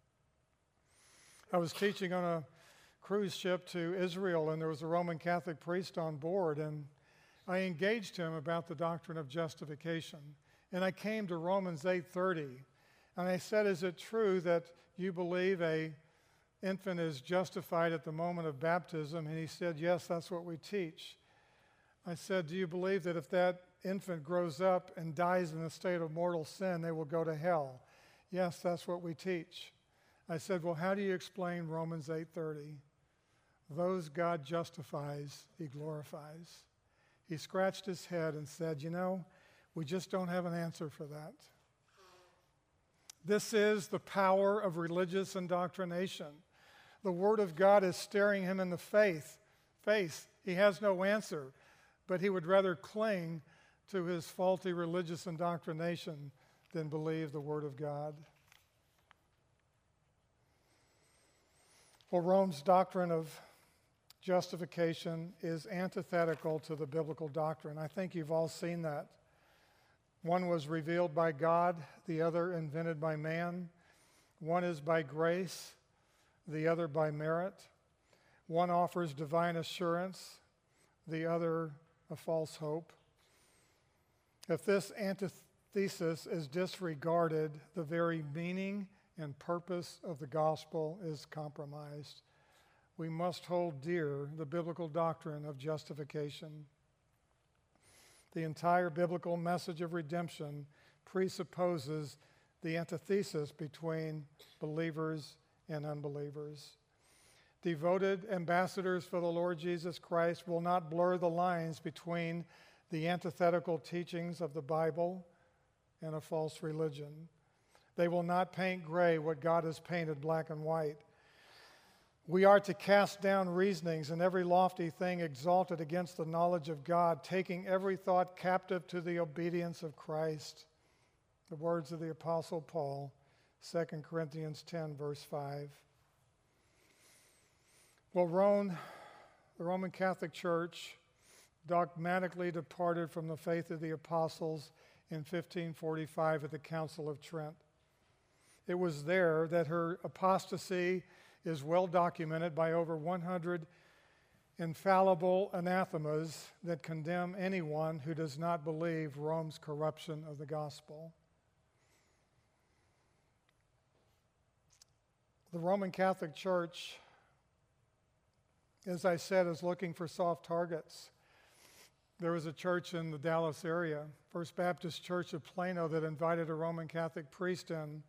I was teaching on a cruise ship to Israel, and there was a Roman Catholic priest on board, and I engaged him about the doctrine of justification. And I came to Romans 8:30, and I said, is it true that you believe an infant is justified at the moment of baptism? And he said, yes, that's what we teach. I said, do you believe that if that infant grows up and dies in a state of mortal sin, they will go to hell? Yes, that's what we teach. I said, well, how do you explain Romans 8:30? Those God justifies, he glorifies. He scratched his head and said, we just don't have an answer for that. This is the power of religious indoctrination. The Word of God is staring him in the face. He has no answer, but he would rather cling to his faulty religious indoctrination than believe the Word of God. Well, Rome's doctrine of justification is antithetical to the biblical doctrine. I think you've all seen that. One was revealed by God, the other invented by man. One is by grace, the other by merit. One offers divine assurance, the other a false hope. If this antithesis is disregarded, the very meaning and purpose of the gospel is compromised. We must hold dear the biblical doctrine of justification. The entire biblical message of redemption presupposes the antithesis between believers and unbelievers. Devoted ambassadors for the Lord Jesus Christ will not blur the lines between the antithetical teachings of the Bible and a false religion. They will not paint gray what God has painted black and white. We are to cast down reasonings and every lofty thing exalted against the knowledge of God, taking every thought captive to the obedience of Christ. The words of the Apostle Paul, 2 Corinthians 10, verse 5. Well, the Roman Catholic Church dogmatically departed from the faith of the apostles in 1545 at the Council of Trent. It was there that her apostasy is well documented by over 100 infallible anathemas that condemn anyone who does not believe Rome's corruption of the gospel. The Roman Catholic Church, as I said, is looking for soft targets. There was a church in the Dallas area, First Baptist Church of Plano, that invited a Roman Catholic priest in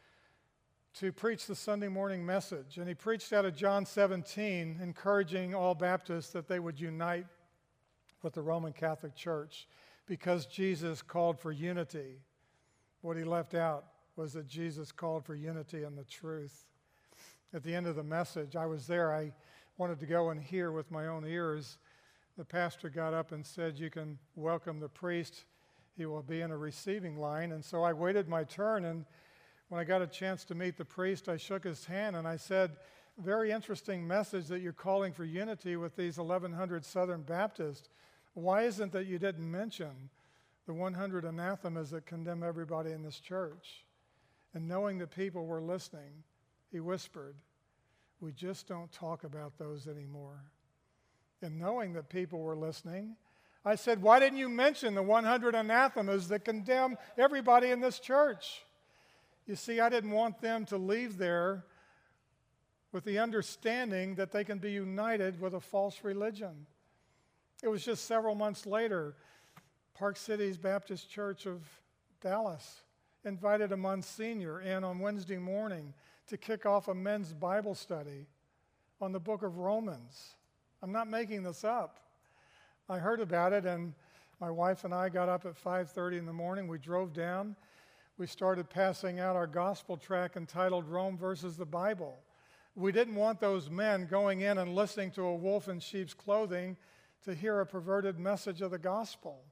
to preach the Sunday morning message. And he preached out of John 17, encouraging all Baptists that they would unite with the Roman Catholic Church because Jesus called for unity. What he left out was that Jesus called for unity in the truth. At the end of the message, I was there. I wanted to go and hear with my own ears. The pastor got up and said, "You can welcome the priest. He will be in a receiving line." And so I waited my turn, and when I got a chance to meet the priest, I shook his hand and I said, "Very interesting message that you're calling for unity with these 1,100 Southern Baptists. Why isn't that you didn't mention the 100 anathemas that condemn everybody in this church?" And knowing that people were listening, he whispered, "We just don't talk about those anymore." And knowing that people were listening, I said, "Why didn't you mention the 100 anathemas that condemn everybody in this church?" You see, I didn't want them to leave there with the understanding that they can be united with a false religion. It was just several months later, Park City's Baptist Church of Dallas invited a Monsignor in on Wednesday morning to kick off a men's Bible study on the book of Romans. I'm not making this up. I heard about it, and my wife and I got up at 5:30 in the morning. We drove down. We started passing out our gospel tract entitled Rome versus the Bible. We didn't want those men going in and listening to a wolf in sheep's clothing to hear a perverted message of the gospel.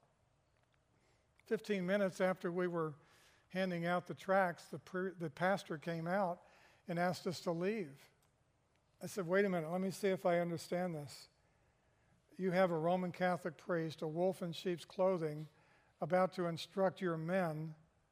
15 minutes after we were handing out the tracts, the pastor came out and asked us to leave. I said, "Wait a minute, let me see if I understand this. You have a Roman Catholic priest, a wolf in sheep's clothing, about to instruct your men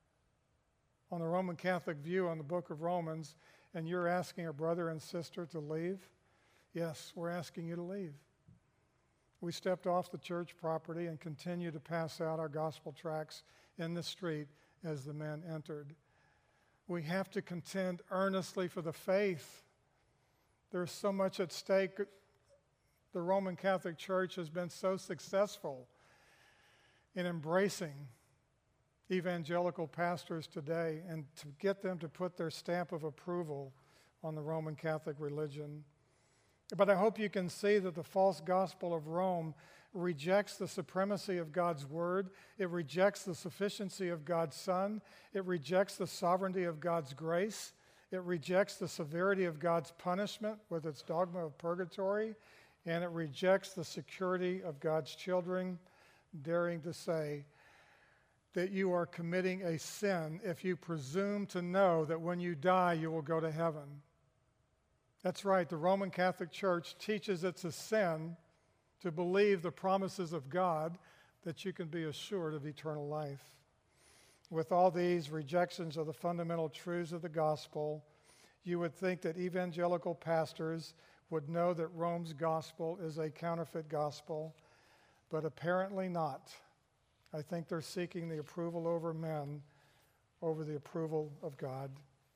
on the Roman Catholic view on the book of Romans, and you're asking a brother and sister to leave?" "Yes, we're asking you to leave." We stepped off the church property and continued to pass out our gospel tracts in the street as the men entered. We have to contend earnestly for the faith. There's so much at stake. The Roman Catholic Church has been so successful in embracing evangelical pastors today and to get them to put their stamp of approval on the Roman Catholic religion. But I hope you can see that the false gospel of Rome rejects the supremacy of God's word. It rejects the sufficiency of God's Son. It rejects the sovereignty of God's grace. It rejects the severity of God's punishment with its dogma of purgatory. And it rejects the security of God's children, daring to say that you are committing a sin if you presume to know that when you die you will go to heaven. That's right, the Roman Catholic Church teaches it's a sin to believe the promises of God that you can be assured of eternal life. With all these rejections of the fundamental truths of the gospel, you would think that evangelical pastors would know that Rome's gospel is a counterfeit gospel, but apparently not. I think they're seeking the approval over men over the approval of God.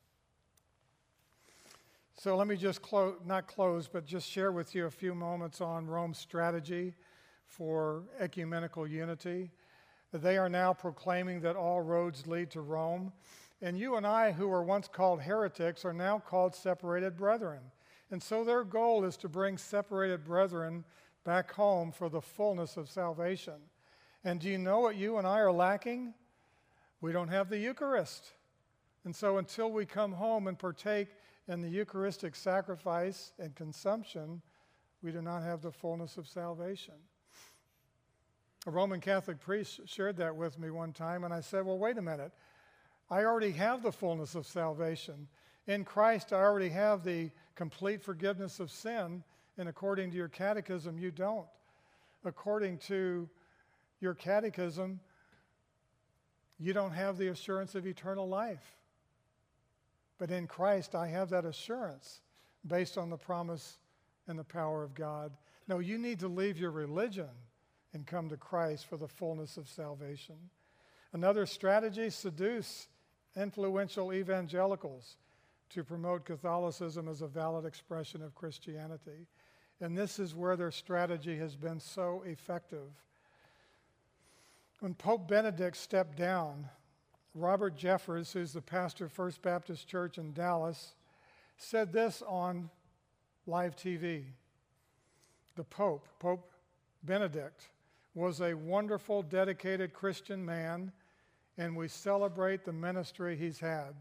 So let me just not close, but just share with you a few moments on Rome's strategy for ecumenical unity. They are now proclaiming that all roads lead to Rome. And you and I, who were once called heretics, are now called separated brethren. And so their goal is to bring separated brethren back home for the fullness of salvation. And do you know what you and I are lacking? We don't have the Eucharist. And so until we come home and partake in the Eucharistic sacrifice and consumption, we do not have the fullness of salvation. A Roman Catholic priest shared that with me one time, and I said, well, wait a minute. I already have the fullness of salvation. In Christ, I already have the complete forgiveness of sin, and according to your catechism, you don't. According to your catechism, you don't have the assurance of eternal life. But in Christ, I have that assurance based on the promise and the power of God. No, you need to leave your religion and come to Christ for the fullness of salvation. Another strategy, seduce influential evangelicals to promote Catholicism as a valid expression of Christianity. And this is where their strategy has been so effective. When Pope Benedict stepped down, Robert Jeffress, who's the pastor of First Baptist Church in Dallas, said this on live TV. The Pope Benedict, was a wonderful, dedicated Christian man, and we celebrate the ministry he's had.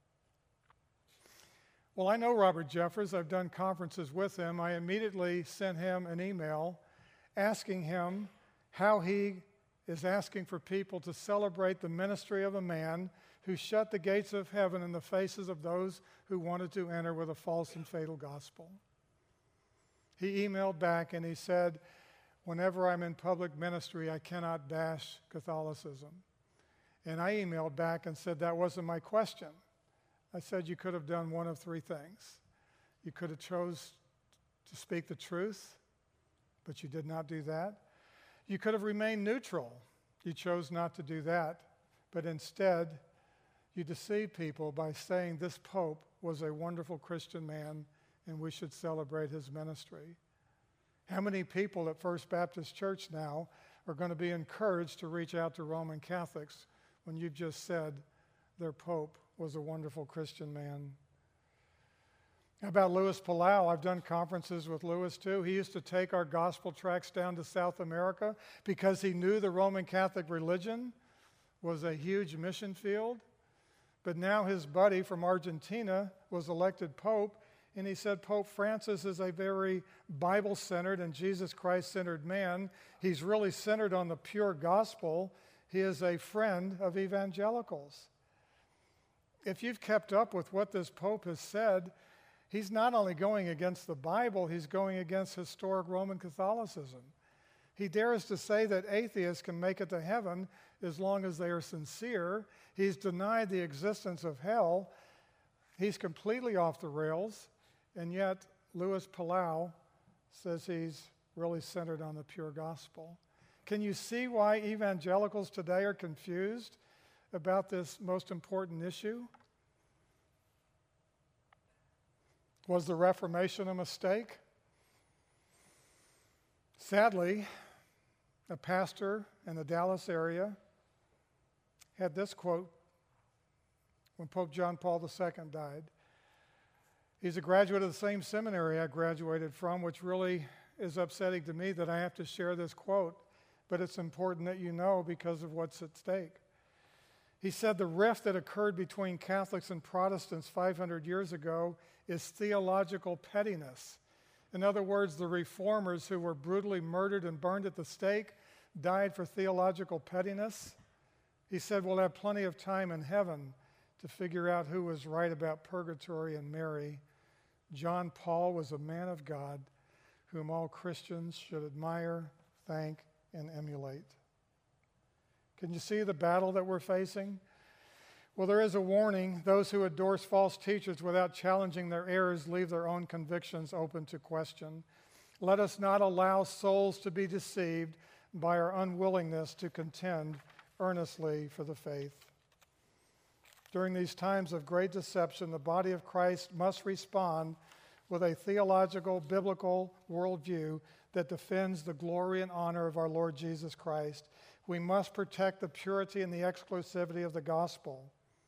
Well, I know Robert Jeffress. I've done conferences with him. I immediately sent him an email asking him how he is asking for people to celebrate the ministry of a man who shut the gates of heaven in the faces of those who wanted to enter with a false and fatal gospel. He emailed back and he said, whenever I'm in public ministry, I cannot bash Catholicism. And I emailed back and said, that wasn't my question. I said, you could have done one of three things. You could have chose to speak the truth, but you did not do that. You could have remained neutral. You chose not to do that, but instead, you deceived people by saying this Pope was a wonderful Christian man and we should celebrate his ministry. How many people at First Baptist Church now are going to be encouraged to reach out to Roman Catholics when you've just said their Pope was a wonderful Christian man? How about Luis Palau? I've done conferences with Luis too. He used to take our gospel tracts down to South America because he knew the Roman Catholic religion was a huge mission field. But now his buddy from Argentina was elected Pope, and he said Pope Francis is a very Bible-centered and Jesus Christ-centered man. He's really centered on the pure gospel. He is a friend of evangelicals. If you've kept up with what this Pope has said, he's not only going against the Bible, he's going against historic Roman Catholicism. He dares to say that atheists can make it to heaven as long as they are sincere. He's denied the existence of hell. He's completely off the rails, and yet Luis Palau says he's really centered on the pure gospel. Can you see why evangelicals today are confused about this most important issue? Was the Reformation a mistake? Sadly, a pastor in the Dallas area had this quote when Pope John Paul II died. He's a graduate of the same seminary I graduated from, which really is upsetting to me that I have to share this quote, but it's important that you know because of what's at stake. He said the rift that occurred between Catholics and Protestants 500 years ago is theological pettiness. In other words, the reformers who were brutally murdered and burned at the stake died for theological pettiness. He said we'll have plenty of time in heaven to figure out who was right about purgatory and Mary, John Paul was a man of God whom all Christians should admire, thank, and emulate. Can you see the battle that we're facing? Well, there is a warning. Those who endorse false teachers without challenging their errors leave their own convictions open to question. Let us not allow souls to be deceived by our unwillingness to contend earnestly for the faith. During these times of great deception, the body of Christ must respond with a theological, biblical worldview that defends the glory and honor of our Lord Jesus Christ. We must protect the purity and the exclusivity of the gospel.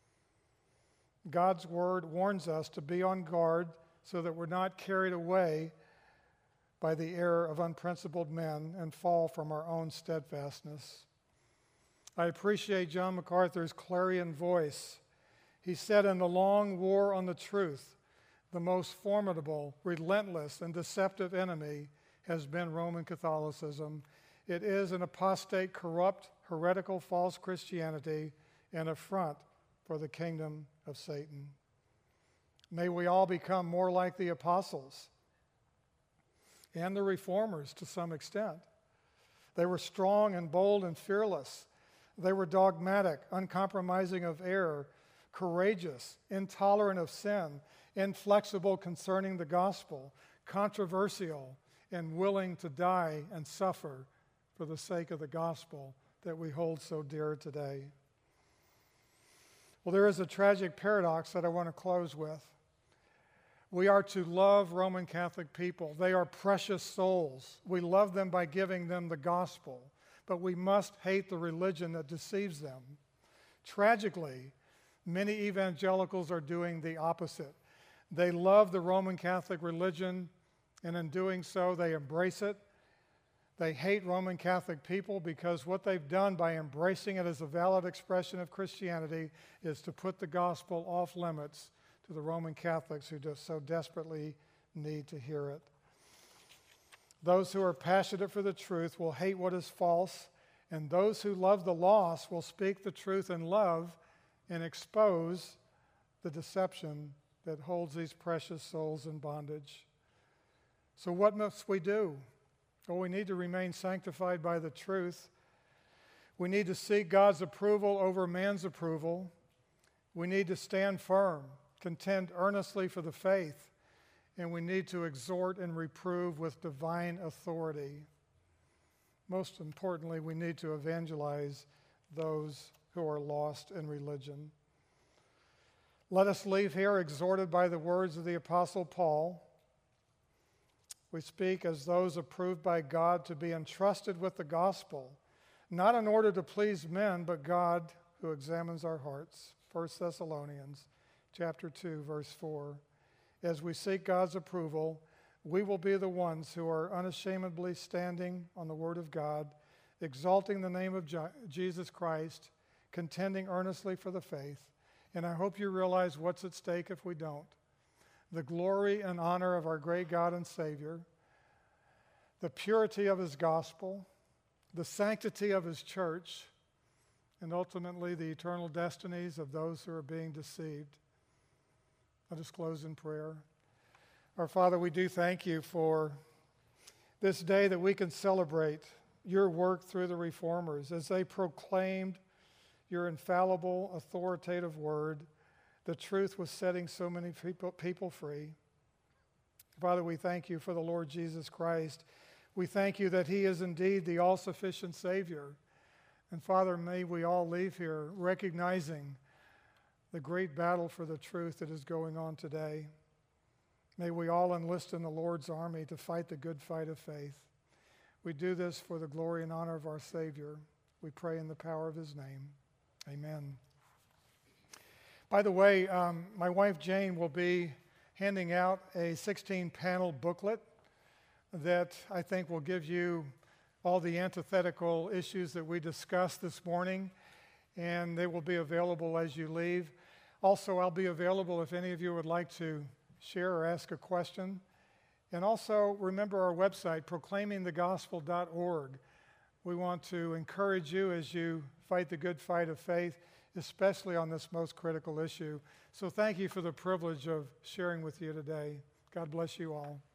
God's word warns us to be on guard so that we're not carried away by the error of unprincipled men and fall from our own steadfastness. I appreciate John MacArthur's clarion voice. He said, in the long war on the truth, the most formidable, relentless, and deceptive enemy has been Roman Catholicism. It is an apostate, corrupt, heretical, false Christianity, an affront for the kingdom of Satan. May we all become more like the apostles and the reformers to some extent. They were strong and bold and fearless. They were dogmatic, uncompromising of error, courageous, intolerant of sin, inflexible concerning the gospel, controversial, and willing to die and suffer for the sake of the gospel that we hold so dear today. Well, there is a tragic paradox that I want to close with. We are to love Roman Catholic people. They are precious souls. We love them by giving them the gospel, but we must hate the religion that deceives them. Tragically, many evangelicals are doing the opposite. They love the Roman Catholic religion, and in doing so, they embrace it. They hate Roman Catholic people because what they've done by embracing it as a valid expression of Christianity is to put the gospel off limits to the Roman Catholics who just so desperately need to hear it. Those who are passionate for the truth will hate what is false, and those who love the lost will speak the truth in love and expose the deception that holds these precious souls in bondage. So what must we do? Well, we need to remain sanctified by the truth. We need to seek God's approval over man's approval. We need to stand firm, contend earnestly for the faith, and we need to exhort and reprove with divine authority. Most importantly, we need to evangelize those who are lost in religion. Let us leave here exhorted by the words of the Apostle Paul. We speak as those approved by God to be entrusted with the gospel, not in order to please men, but God who examines our hearts. 1 Thessalonians chapter 2, verse 4. As we seek God's approval, we will be the ones who are unashamedly standing on the word of God, exalting the name of Jesus Christ, contending earnestly for the faith. And I hope you realize what's at stake if we don't. The glory and honor of our great God and Savior, the purity of his gospel, the sanctity of his church, and ultimately the eternal destinies of those who are being deceived. Let us close in prayer. Our Father, we do thank you for this day that we can celebrate your work through the reformers as they proclaimed your infallible, authoritative word. The truth was setting so many people free. Father, we thank you for the Lord Jesus Christ. We thank you that he is indeed the all-sufficient Savior. And Father, may we all leave here recognizing the great battle for the truth that is going on today. May we all enlist in the Lord's army to fight the good fight of faith. We do this for the glory and honor of our Savior. We pray in the power of his name. Amen. By the way, my wife Jane will be handing out a 16-panel booklet that I think will give you all the antithetical issues that we discussed this morning, and they will be available as you leave. Also, I'll be available if any of you would like to share or ask a question. And also, remember our website, proclaimingthegospel.org. We want to encourage you as you fight the good fight of faith, especially on this most critical issue. So thank you for the privilege of sharing with you today. God bless you all.